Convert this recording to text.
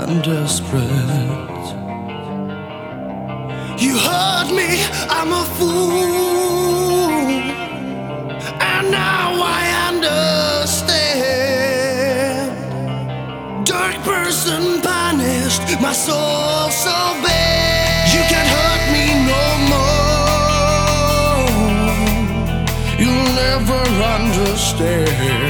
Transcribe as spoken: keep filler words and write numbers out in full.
and desperate. You hurt me, I'm a fool, and now I understand. Dark person punished my soul so bad. You can't hurt me no more. You'll never understand.